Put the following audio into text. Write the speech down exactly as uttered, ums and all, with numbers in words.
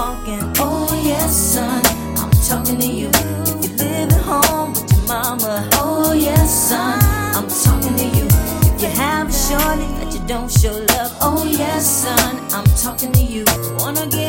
walking. Oh yes, son, I'm talking to you. If you live at home with your mama. Oh yes, son, I'm talking to you. If you have a shorty that you don't show love. Oh yes, son, I'm talking to you. Wanna get